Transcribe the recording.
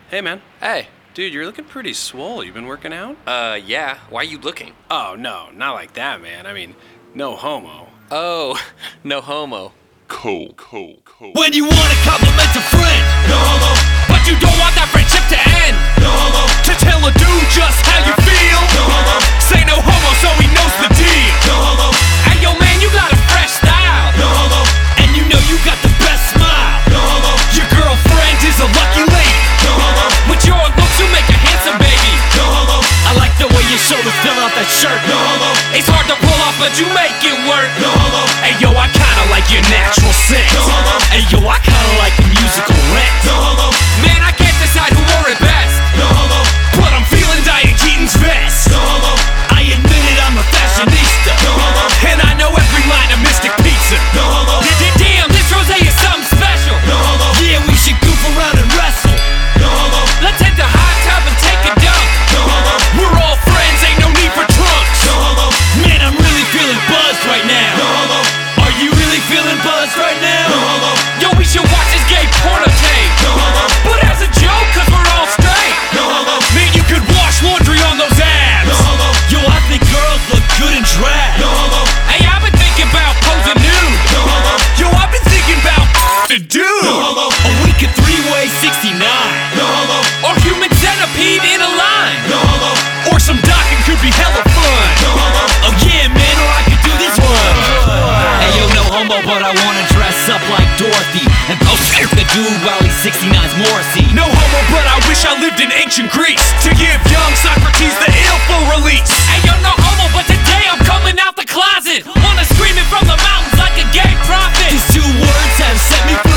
Hey, man. Hey. Dude, you're looking pretty swole. You been working out? Yeah. Why are you looking? Oh, no, not like that, man. I mean, no homo. Oh, no homo. Cool. When you want to compliment a friend, no homo. But you don't want that friendship to end, no homo. To tell a dude just how you feel, no homo. Say no homo so he knows the deal, no homo. Hey yo man, you got a fresh style, no homo. And you know you got the best smile, no homo. Your girlfriend is a lucky lady, no homo. With your looks you make a handsome baby, no homo. I like the way your shoulders fill out that shirt, no homo. It's hard to pull off but you make it work, no homo. Hey yo, I kinda like your natural sense, no homo. Hey yo, I kinda like the musical rent, no homo. Man, I can't decide who wore it best, no homo. But I'm feeling Diane Keaton's vest, no homo. I admit it, I'm a fashionista, no homo. And I know every line of Mystic Pizza, no homo. Damn, this rosé is something special, no homo. Yeah, we should goof around and wrestle, no homo. Let's hit the hot tub and take a dump, no homo. We're all friends, ain't no need for trunks, no homo. Man, I'm really feeling buzzed right now, no homo. Are you really feeling buzzed right now, no homo. Yo, we should watch this gay porno tape, no homo. But as a joke, cause we're all straight, no homo. Man, you could wash laundry on those abs, no homo. Yo, I think girls look good in drag, no homo. Hey, I've been thinking about posing nude, no homo. Yo, I've been thinking about the dude, no homo. Or we could three-way 69, no homo. Or human centipede in a line, no homo. Or some docking could be hella fun, no homo. Oh yeah, man, or I could do this one. Hey yo, no homo, but I wanna dress up like Dorothy and post the dude while he's 69's Morrissey. No homo, but I wish I lived in ancient Greece to give young Socrates the ill full release. Hey yo, no homo, but today I'm coming out the closet. Wanna scream it from the mountains like a gay prophet. These two words have set me free.